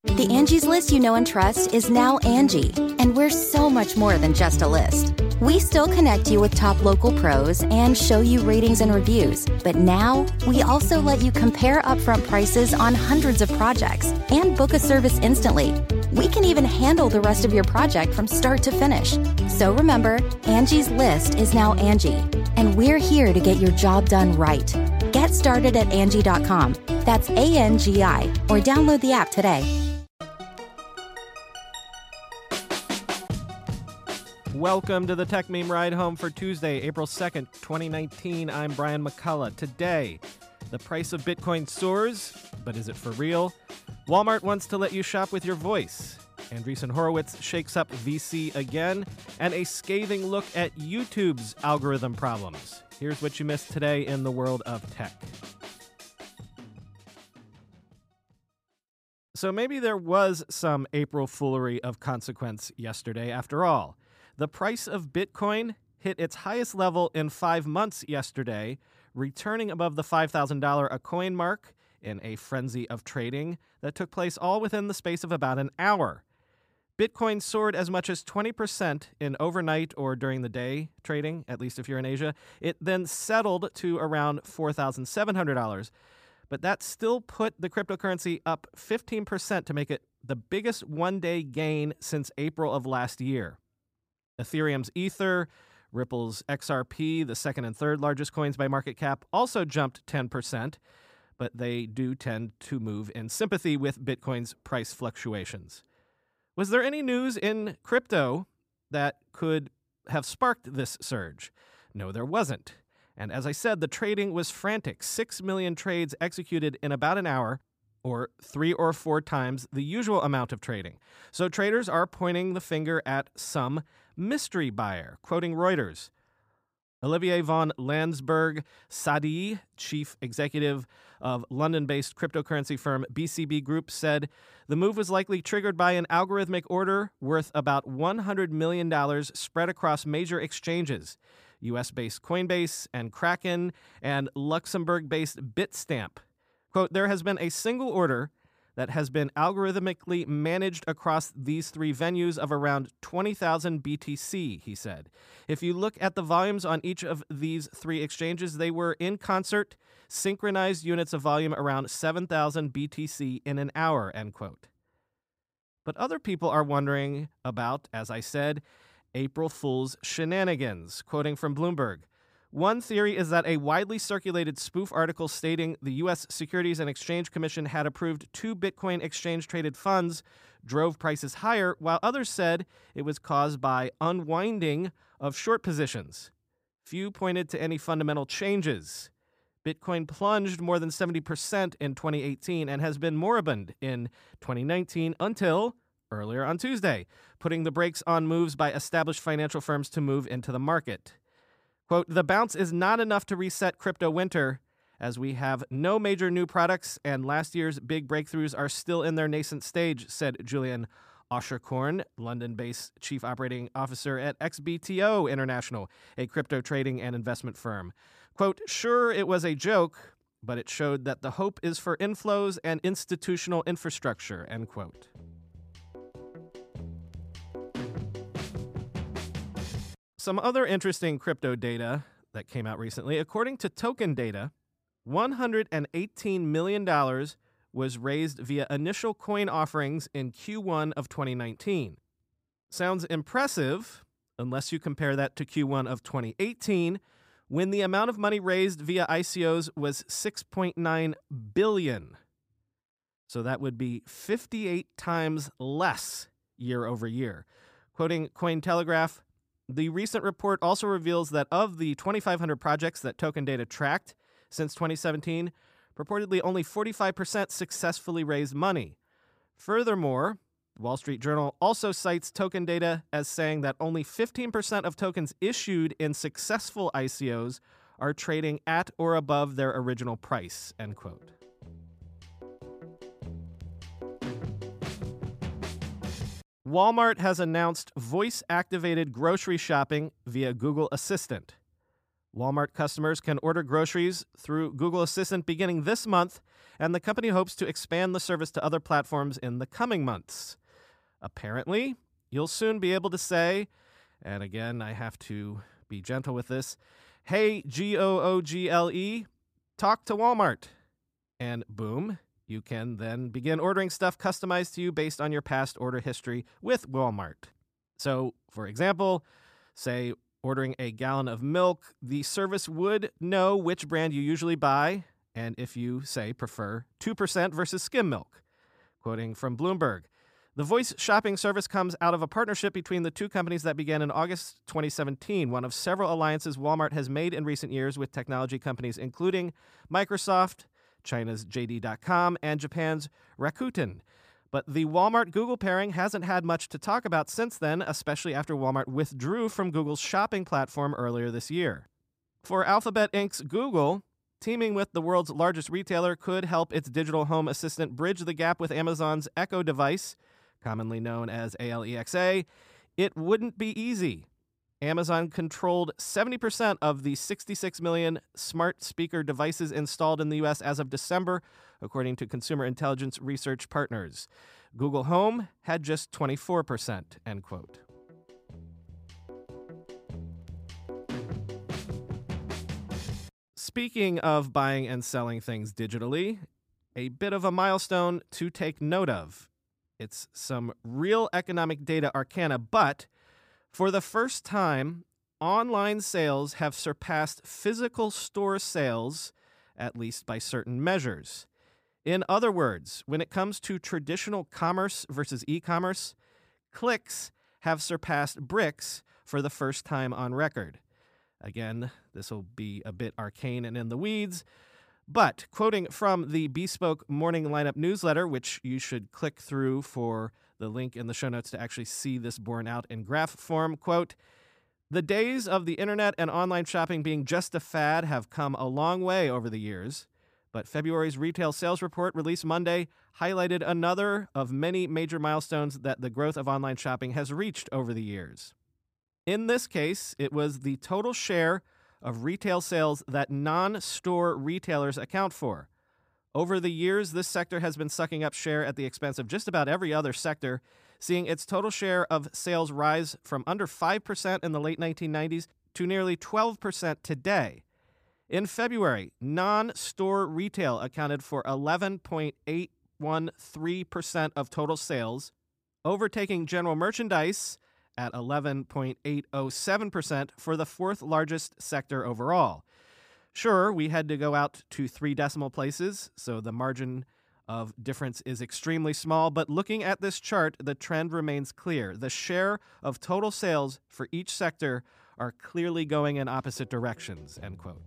The Angie's List you know and trust is now Angie, and we're so much more than just a list. We still connect you with top local pros and show you ratings and reviews, but now we also let you compare upfront prices on hundreds of projects and book a service instantly. We can even handle the rest of your project from start to finish. So remember, Angie's List is now Angie, and we're here to get your job done right. Get started at Angie.com. That's ANGI, or download the app today. Welcome to the Tech Meme Ride Home for Tuesday, April 2nd, 2019. I'm Brian McCullough. Today, the price of Bitcoin soars, but is it for real? Walmart wants to let you shop with your voice. Andreessen Horowitz shakes up VC again, and a scathing look at YouTube's algorithm problems. Here's what you missed today in the world of tech. So maybe there was some April foolery of consequence yesterday after all. The price of Bitcoin hit its highest level in 5 months yesterday, returning above the $5,000 a coin mark in a frenzy of trading that took place all within the space of about an hour. Bitcoin soared as much as 20% in overnight or during the day trading, at least if you're in Asia. It then settled to around $4,700. But that still put the cryptocurrency up 15% to make it the biggest one-day gain since April of last year. Ethereum's Ether, Ripple's XRP, the second and third largest coins by market cap, also jumped 10%, but they do tend to move in sympathy with Bitcoin's price fluctuations. Was there any news in crypto that could have sparked this surge? No, there wasn't. And as I said, the trading was frantic. 6 million trades executed in about an hour, or 3 or 4 times the usual amount of trading. So traders are pointing the finger at some mystery buyer. Quoting Reuters, Olivier von Landsberg-Sadie, chief executive of London-based cryptocurrency firm BCB Group, said the move was likely triggered by an algorithmic order worth about $100 million spread across major exchanges, U.S.-based Coinbase and Kraken, and Luxembourg-based Bitstamp. Quote, there has been a single order that has been algorithmically managed across these 3 venues of around 20,000 BTC, he said. If you look at the volumes on each of these 3 exchanges, they were in concert, synchronized units of volume around 7,000 BTC in an hour, end quote. But other people are wondering about, as I said, April Fool's shenanigans. Quoting from Bloomberg, one theory is that a widely circulated spoof article stating the U.S. Securities and Exchange Commission had approved 2 Bitcoin exchange-traded funds drove prices higher, while others said it was caused by unwinding of short positions. Few pointed to any fundamental changes. Bitcoin plunged more than 70% in 2018 and has been moribund in 2019 until earlier on Tuesday, putting the brakes on moves by established financial firms to move into the market. Quote, the bounce is not enough to reset crypto winter, as we have no major new products and last year's big breakthroughs are still in their nascent stage, said Julian Oscherkorn, London-based chief operating officer at XBTO International, a crypto trading and investment firm. Quote, sure, it was a joke, but it showed that the hope is for inflows and institutional infrastructure, end quote. Some other interesting crypto data that came out recently. According to Token Data, $118 million was raised via initial coin offerings in Q1 of 2019. Sounds impressive, unless you compare that to Q1 of 2018, when the amount of money raised via ICOs was $6.9 billion. So that would be 58 times less year over year. Quoting Cointelegraph, the recent report also reveals that of the 2,500 projects that Token Data tracked since 2017, purportedly only 45% successfully raised money. Furthermore, the Wall Street Journal also cites Token Data as saying that only 15% of tokens issued in successful ICOs are trading at or above their original price, end quote. Walmart has announced voice-activated grocery shopping via Google Assistant. Walmart customers can order groceries through Google Assistant beginning this month, and the company hopes to expand the service to other platforms in the coming months. Apparently, you'll soon be able to say, and again, I have to be gentle with this, "Hey, Google, talk to Walmart." And boom, you can then begin ordering stuff customized to you based on your past order history with Walmart. So, for example, say ordering a gallon of milk, the service would know which brand you usually buy, and if you, say, prefer 2% versus skim milk. Quoting from Bloomberg, the voice shopping service comes out of a partnership between the two companies that began in August 2017, one of several alliances Walmart has made in recent years with technology companies including Microsoft, China's JD.com, and Japan's Rakuten. But the Walmart-Google pairing hasn't had much to talk about since then, especially after Walmart withdrew from Google's shopping platform earlier this year. For Alphabet Inc.'s Google, teaming with the world's largest retailer could help its digital home assistant bridge the gap with Amazon's Echo device, commonly known as Alexa. It wouldn't be easy. Amazon controlled 70% of the 66 million smart speaker devices installed in the U.S. as of December, according to Consumer Intelligence Research Partners. Google Home had just 24%, end quote. Speaking of buying and selling things digitally, a bit of a milestone to take note of. It's some real economic data arcana, but for the first time, online sales have surpassed physical store sales, at least by certain measures. In other words, when it comes to traditional commerce versus e-commerce, clicks have surpassed bricks for the first time on record. Again, this will be a bit arcane and in the weeds, but quoting from the Bespoke Morning Lineup newsletter, which you should click through for the link in the show notes to actually see this borne out in graph form, quote, "The days of the internet and online shopping being just a fad have come a long way over the years, but February's retail sales report released Monday highlighted another of many major milestones that the growth of online shopping has reached over the years. In this case, it was the total share of retail sales that non-store retailers account for. Over the years, this sector has been sucking up share at the expense of just about every other sector, seeing its total share of sales rise from under 5% in the late 1990s to nearly 12% today. In February, non-store retail accounted for 11.813% of total sales, overtaking general merchandise at 11.807% for the fourth largest sector overall. Sure, we had to go out to 3 decimal places, so the margin of difference is extremely small, but looking at this chart, the trend remains clear. The share of total sales for each sector are clearly going in opposite directions, end quote.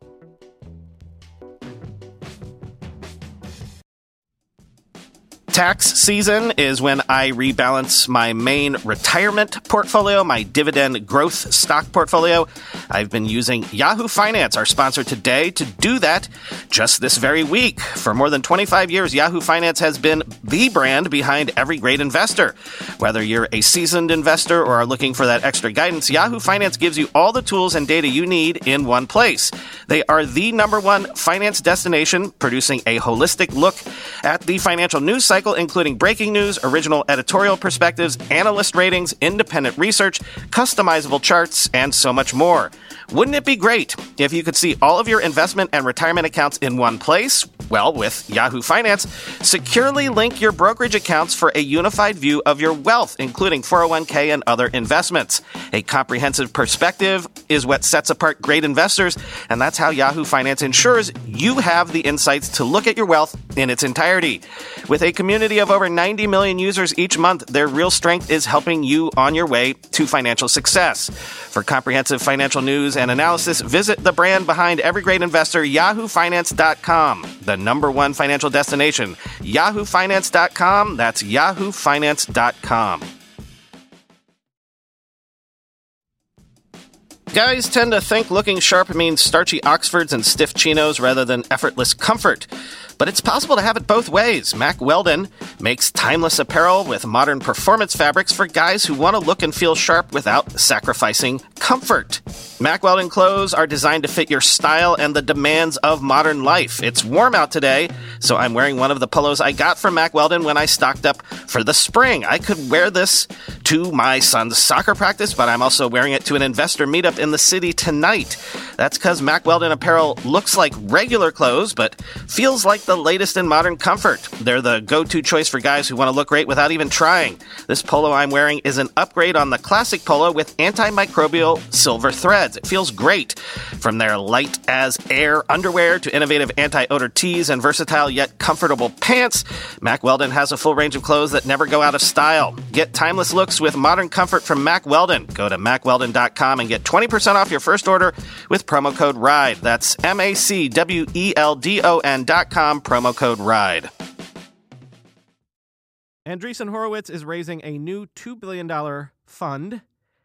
Tax season is when I rebalance my main retirement portfolio, my dividend growth stock portfolio. I've been using Yahoo Finance, our sponsor today, to do that just this very week. For more than 25 years, Yahoo Finance has been the brand behind every great investor. Whether you're a seasoned investor or are looking for that extra guidance, Yahoo Finance gives you all the tools and data you need in one place. They are the #1 finance destination, producing a holistic look at the financial news cycle, including breaking news, original editorial perspectives, analyst ratings, independent research, customizable charts, and so much more. Wouldn't it be great if you could see all of your investment and retirement accounts in one place? Well, with Yahoo Finance, securely link your brokerage accounts for a unified view of your wealth, including 401k and other investments. A comprehensive perspective is what sets apart great investors, and that's how Yahoo Finance ensures you have the insights to look at your wealth in its entirety. With a community of over 90 million users each month, their real strength is helping you on your way to financial success. For comprehensive financial news and analysis, visit the brand behind every great investor, yahoofinance.com, the #1 financial destination. yahoofinance.com, that's yahoofinance.com. Guys tend to think looking sharp means starchy Oxfords and stiff chinos rather than effortless comfort. But it's possible to have it both ways. Mack Weldon makes timeless apparel with modern performance fabrics for guys who want to look and feel sharp without sacrificing comfort. Mack Weldon clothes are designed to fit your style and the demands of modern life. It's warm out today, so I'm wearing one of the polos I got from Mack Weldon when I stocked up for the spring. I could wear this to my son's soccer practice, but I'm also wearing it to an investor meetup in the city tonight. That's because Mack Weldon apparel looks like regular clothes, but feels like the latest in modern comfort. They're the go-to choice for guys who want to look great without even trying. This polo I'm wearing is an upgrade on the classic polo with antimicrobial silver threads. It feels great. From their light as air underwear to innovative anti-odor tees and versatile yet comfortable pants, Mack Weldon has a full range of clothes that never go out of style. Get timeless looks with modern comfort from Mack Weldon. Go to mackweldon.com and get 20% off your first order with promo code RIDE. That's MACWELDON.com, promo code RIDE. Andreessen Horowitz is raising a new $2 billion fund,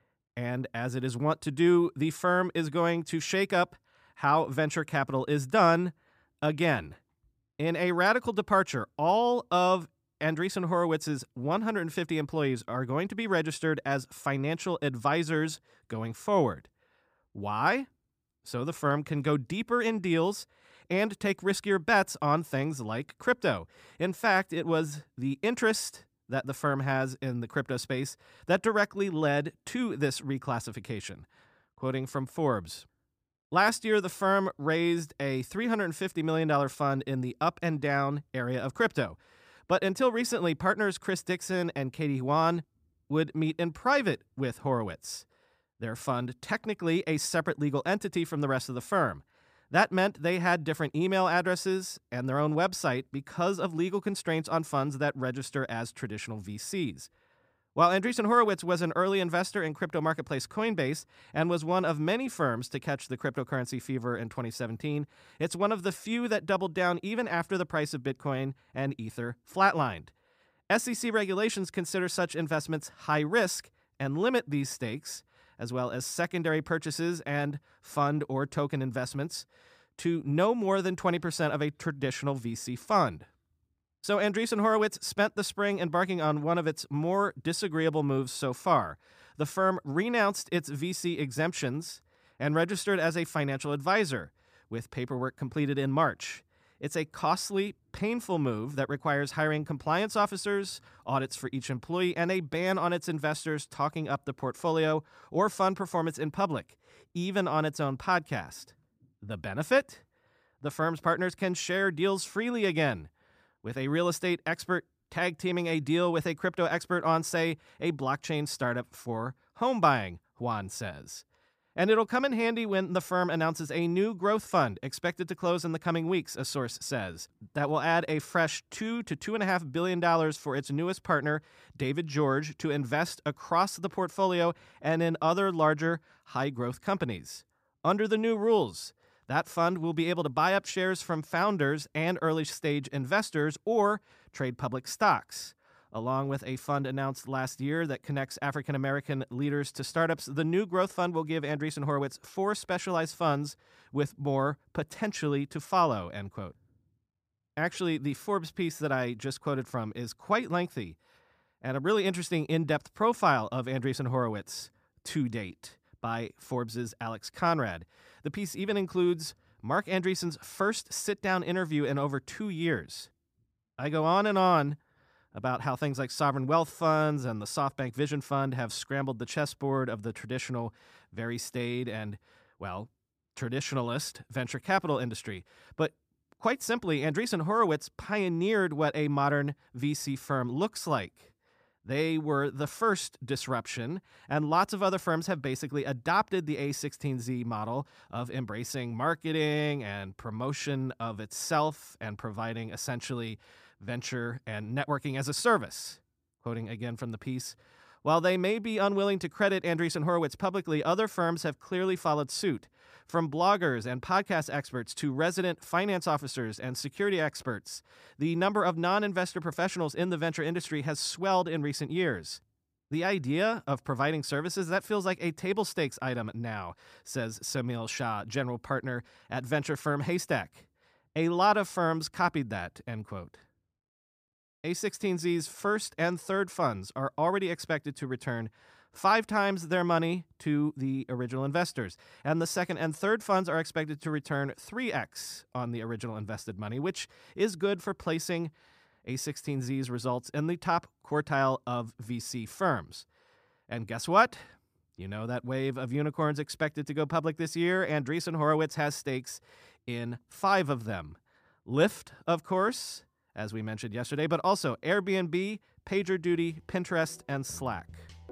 and as it is wont to do, the firm is going to shake up how venture capital is done again. In a radical departure, all of Andreessen Horowitz's 150 employees are going to be registered as financial advisors going forward. Why? So the firm can go deeper in deals and take riskier bets on things like crypto. In fact, it was the interest that the firm has in the crypto space that directly led to this reclassification. Quoting from Forbes, last year the firm raised a $350 million fund in the up and down area of crypto. But until recently, partners Chris Dixon and Katie Huan would meet in private with Horowitz. Their fund technically a separate legal entity from the rest of the firm. That meant they had different email addresses and their own website because of legal constraints on funds that register as traditional VCs. While Andreessen Horowitz was an early investor in crypto marketplace Coinbase and was one of many firms to catch the cryptocurrency fever in 2017, it's one of the few that doubled down even after the price of Bitcoin and Ether flatlined. SEC regulations consider such investments high risk and limit these stakes, as well as secondary purchases and fund or token investments, to no more than 20% of a traditional VC fund. So Andreessen Horowitz spent the spring embarking on one of its more disagreeable moves so far. The firm renounced its VC exemptions and registered as a financial advisor, with paperwork completed in March. It's a costly, painful move that requires hiring compliance officers, audits for each employee, and a ban on its investors talking up the portfolio or fund performance in public, even on its own podcast. The benefit? The firm's partners can share deals freely again, with a real estate expert tag-teaming a deal with a crypto expert on, say, a blockchain startup for home buying, Juan says. And it'll come in handy when the firm announces a new growth fund expected to close in the coming weeks, a source says, that will add a fresh $2 to $2.5 billion for its newest partner, David George, to invest across the portfolio and in other larger high-growth companies. Under the new rules, that fund will be able to buy up shares from founders and early-stage investors or trade public stocks. Along with a fund announced last year that connects African-American leaders to startups, the new growth fund will give Andreessen Horowitz 4 specialized funds with more potentially to follow, end quote. Actually, the Forbes piece that I just quoted from is quite lengthy and a really interesting in-depth profile of Andreessen Horowitz to date by Forbes' Alex Conrad. The piece even includes Mark Andreessen's first sit-down interview in over 2 years. I go on and on about how things like sovereign wealth funds and the SoftBank Vision Fund have scrambled the chessboard of the traditional, very staid and, well, traditionalist venture capital industry. But quite simply, Andreessen Horowitz pioneered what a modern VC firm looks like. They were the first disruption, and lots of other firms have basically adopted the A16Z model of embracing marketing and promotion of itself and providing essentially venture and networking as a service. Quoting again from the piece, while they may be unwilling to credit Andreessen Horowitz publicly, other firms have clearly followed suit. From bloggers and podcast experts to resident finance officers and security experts, the number of non-investor professionals in the venture industry has swelled in recent years. The idea of providing services, that feels like a table stakes item now, says Samil Shah, general partner at venture firm Haystack. A lot of firms copied that, end quote. A16Z's first and third funds are already expected to return 5 times their money to the original investors, and the second and third funds are expected to return 3x on the original invested money, which is good for placing A16Z's results in the top quartile of VC firms. And guess what? You know that wave of unicorns expected to go public this year? Andreessen Horowitz has stakes in 5 of them. Lyft, of course, as we mentioned yesterday, but also Airbnb, PagerDuty, Pinterest, and Slack.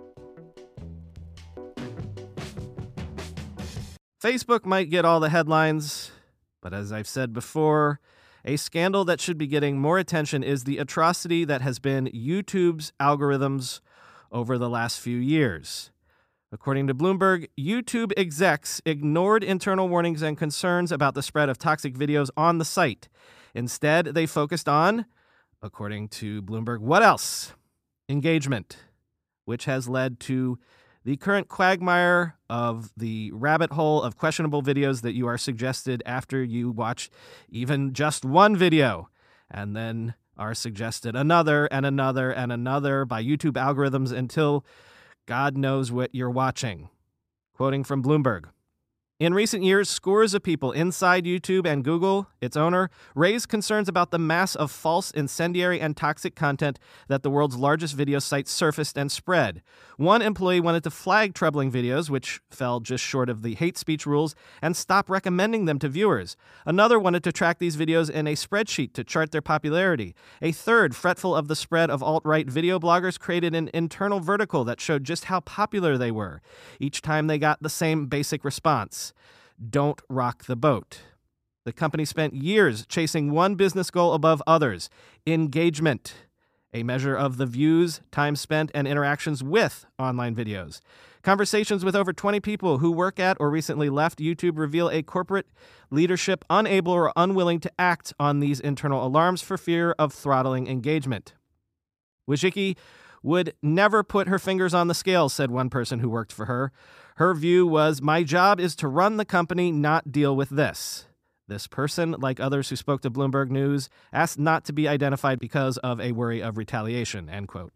Facebook might get all the headlines, but as I've said before, a scandal that should be getting more attention is the atrocity that has been YouTube's algorithms over the last few years. According to Bloomberg, YouTube execs ignored internal warnings and concerns about the spread of toxic videos on the site. Instead, they focused on, according to Bloomberg, what else? Engagement, which has led to the current quagmire of the rabbit hole of questionable videos that you are suggested after you watch even just one video, and then are suggested another and another and another by YouTube algorithms until God knows what you're watching. Quoting from Bloomberg, in recent years, scores of people inside YouTube and Google, its owner, raised concerns about the mass of false, incendiary, and toxic content that the world's largest video sites surfaced and spread. One employee wanted to flag troubling videos, which fell just short of the hate speech rules, and stop recommending them to viewers. Another wanted to track these videos in a spreadsheet to chart their popularity. A third, fretful of the spread of alt-right video bloggers, created an internal vertical that showed just how popular they were. Each time they got the same basic response: don't rock the boat. The company spent years chasing one business goal above others: engagement, a measure of the views, time spent, and interactions with online videos. Conversations with over 20 people who work at or recently left YouTube reveal a corporate leadership unable or unwilling to act on these internal alarms for fear of throttling engagement. Wojcicki would never put her fingers on the scale, said one person who worked for her. Her view was, my job is to run the company, not deal with this. This person, like others who spoke to Bloomberg News, asked not to be identified because of a worry of retaliation, end quote.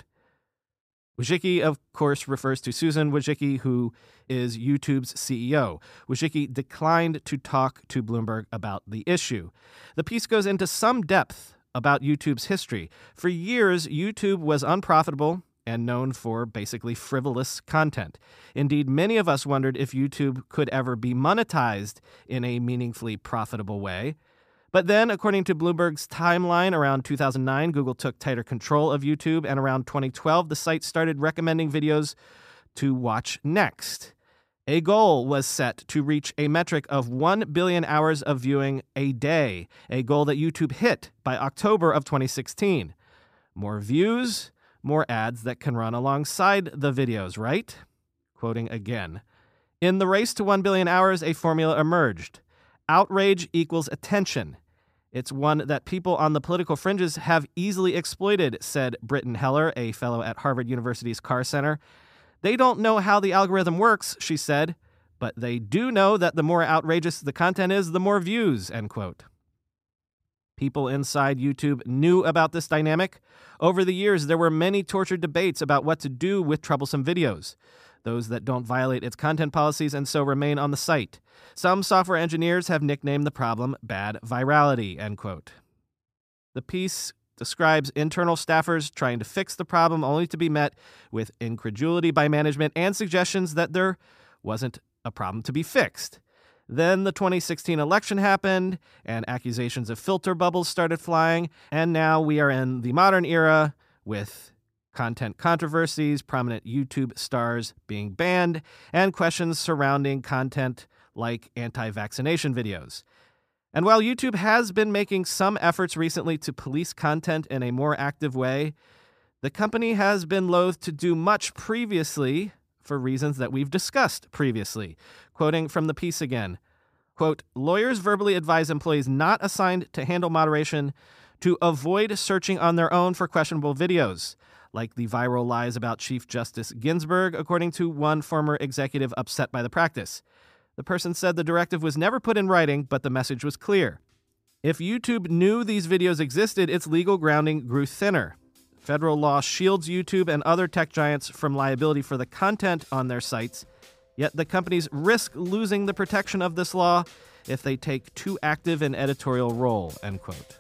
Wojcicki, of course, refers to Susan Wojcicki, who is YouTube's CEO. Wojcicki declined to talk to Bloomberg about the issue. The piece goes into some depth about YouTube's history. For years, YouTube was unprofitable and known for basically frivolous content. Indeed, many of us wondered if YouTube could ever be monetized in a meaningfully profitable way. But then, according to Bloomberg's timeline, around 2009, Google took tighter control of YouTube, and around 2012, the site started recommending videos to watch next. A goal was set to reach a metric of 1 billion hours of viewing a day, a goal that YouTube hit by October of 2016. More views, more ads that can run alongside the videos, right? Quoting again, in the race to 1 billion hours, a formula emerged. Outrage equals attention. It's one that people on the political fringes have easily exploited, said Britton Heller, a fellow at Harvard University's Carr Center. They don't know how the algorithm works, she said, but they do know that the more outrageous the content is, the more views, end quote. People inside YouTube knew about this dynamic. Over the years, there were many tortured debates about what to do with troublesome videos, those that don't violate its content policies and so remain on the site. Some software engineers have nicknamed the problem bad virality, end quote. The piece describes internal staffers trying to fix the problem only to be met with incredulity by management and suggestions that there wasn't a problem to be fixed. Then the 2016 election happened, and accusations of filter bubbles started flying, and now we are in the modern era with content controversies, prominent YouTube stars being banned, and questions surrounding content like anti-vaccination videos. And while YouTube has been making some efforts recently to police content in a more active way, the company has been loath to do much previously for reasons that we've discussed previously. Quoting from the piece again, quote, lawyers verbally advise employees not assigned to handle moderation to avoid searching on their own for questionable videos, like the viral lies about Chief Justice Ginsburg, according to one former executive upset by the practice. The person said the directive was never put in writing, but the message was clear. If YouTube knew these videos existed, its legal grounding grew thinner. Federal law shields YouTube and other tech giants from liability for the content on their sites, yet the companies risk losing the protection of this law if they take too active an editorial role, end quote.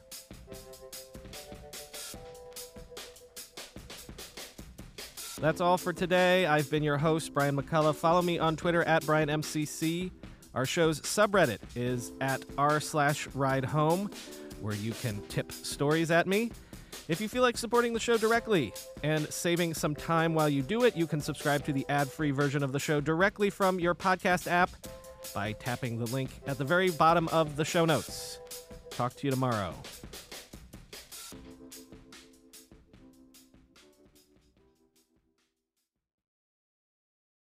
That's all for today. I've been your host, Brian McCullough. Follow me on Twitter at BrianMCC. Our show's subreddit is at r/ridehome, where you can tip stories at me. If you feel like supporting the show directly and saving some time while you do it, you can subscribe to the ad-free version of the show directly from your podcast app by tapping the link at the very bottom of the show notes. Talk to you tomorrow.